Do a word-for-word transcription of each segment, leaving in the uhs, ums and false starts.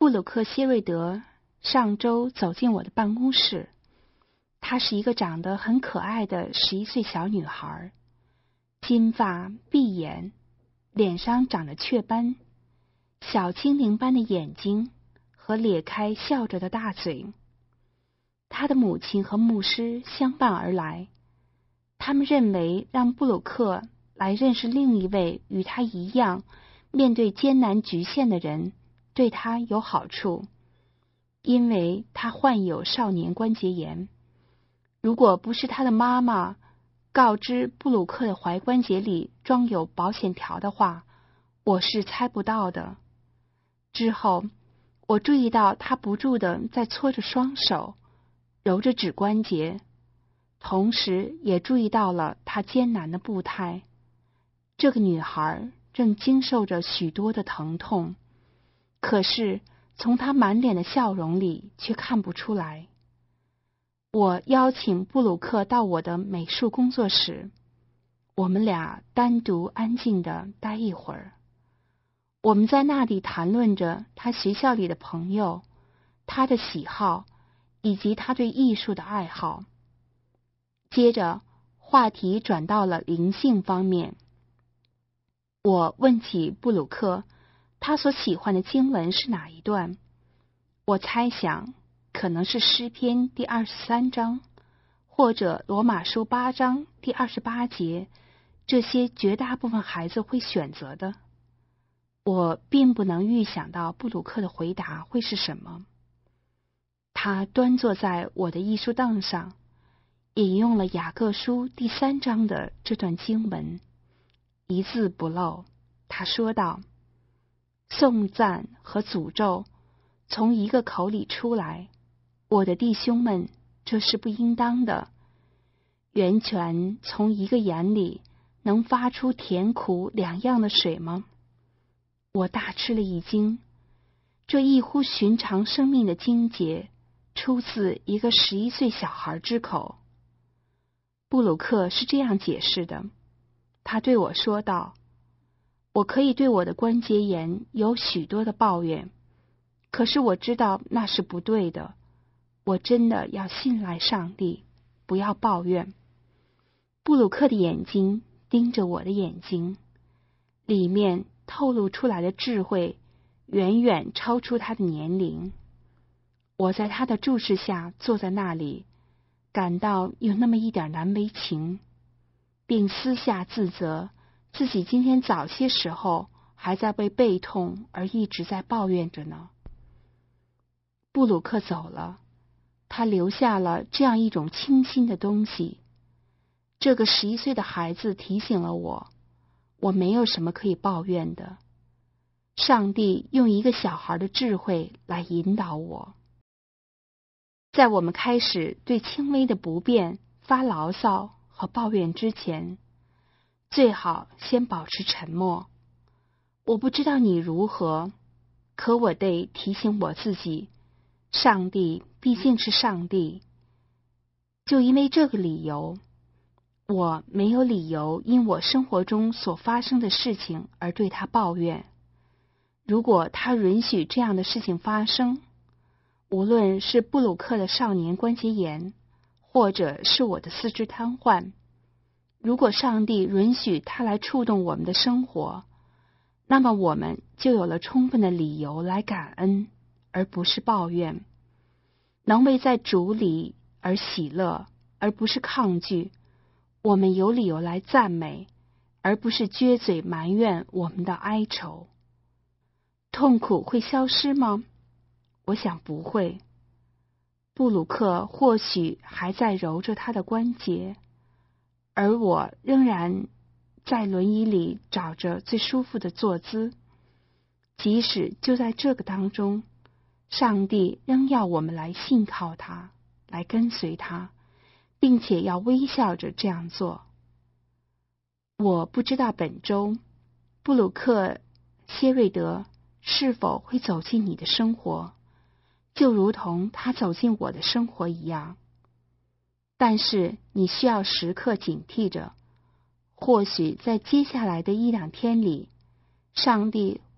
布鲁克·谢瑞德上周走进我的办公室，她是一个长得很可爱的十一岁小女孩，金发碧眼，脸上长着雀斑，小精灵般的眼睛和咧开笑着的大嘴。她的母亲和牧师相伴而来，他们认为让布鲁克来认识另一位与他一样面对艰难局限的人对他有好处，因为他患有少年关节炎。如果不是他的妈妈告知布鲁克的踝关节里装有保险条的话，我是猜不到的。之后我注意到他不住地在搓着双手，揉着指关节，同时也注意到了他艰难的步态。这个女孩正经受着许多的疼痛，可是从她满脸的笑容里却看不出来。我邀请布鲁克到我的美术工作室，我们俩单独安静地待一会儿。我们在那里谈论着他学校里的朋友，他的喜好，以及他对艺术的爱好。接着话题转到了灵性方面。我问起布鲁克他所喜欢的经文是哪一段，我猜想可能是诗篇第二十三章，或者罗马书八章第二十八节，这些绝大部分孩子会选择的。我并不能预想到布鲁克的回答会是什么。他端坐在我的艺术凳上，引用了雅各书第三章的这段经文，一字不漏。他说道：颂赞和诅咒从一个口里出来，我的弟兄们，这是不应当的。源泉从一个眼里能发出甜苦两样的水吗？我大吃了一惊，这异乎寻常生命的经节出自一个十一岁小孩之口。布鲁克是这样解释的，他对我说道：我可以对我的关节炎有许多的抱怨，可是我知道那是不对的。我真的要信赖上帝，不要抱怨。布鲁克的眼睛盯着我的眼睛，里面透露出来的智慧远远超出他的年龄。我在他的注视下坐在那里，感到有那么一点难为情，并私下自责自己今天早些时候还在为背痛而一直在抱怨着呢。布鲁克走了，他留下了这样一种清新的东西。这个十一岁的孩子提醒了我，我没有什么可以抱怨的。上帝用一个小孩的智慧来引导我。在我们开始对轻微的不便发牢骚和抱怨之前，最好先保持沉默。我不知道你如何，可我得提醒我自己，上帝毕竟是上帝。就因为这个理由，我没有理由因我生活中所发生的事情而对他抱怨。如果他允许这样的事情发生，无论是布鲁克的少年关节炎，或者是我的四肢瘫痪，如果上帝允许他来触动我们的生活，那么我们就有了充分的理由来感恩，而不是抱怨。能为在主里而喜乐，而不是抗拒，我们有理由来赞美，而不是撅嘴埋怨我们的哀愁。痛苦会消失吗？我想不会。布鲁克或许还在揉着他的关节，而我仍然在轮椅里找着最舒服的坐姿。即使就在这个当中，上帝仍要我们来信靠他，来跟随他，并且要微笑着这样做。我不知道本周布鲁克·谢瑞德是否会走进你的生活，就如同他走进我的生活一样。但是你需要时刻警惕着，或许在接下来的一两天里，上帝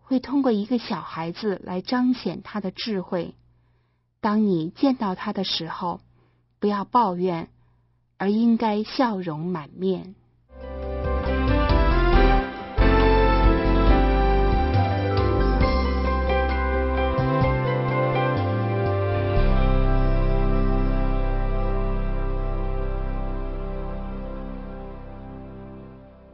会通过一个小孩子来彰显他的智慧。当你见到他的时候，不要抱怨，而应该笑容满面。